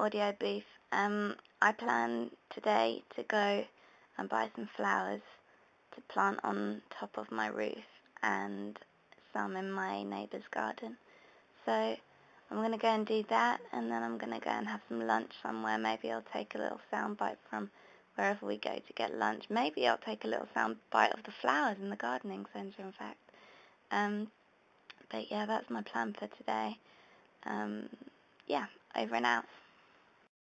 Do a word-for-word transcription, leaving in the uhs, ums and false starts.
audio booth. Um, I plan today to go and buy some flowers to plant on top of my roof and some in my neighbour's garden. So I'm going to go and do that, and then I'm going to go and have some lunch somewhere. Maybe I'll take a little soundbite from wherever we go to get lunch. Maybe I'll take a little soundbite of the flowers in the gardening centre, in fact. Um, but yeah, that's my plan for today. Um, yeah, over and out.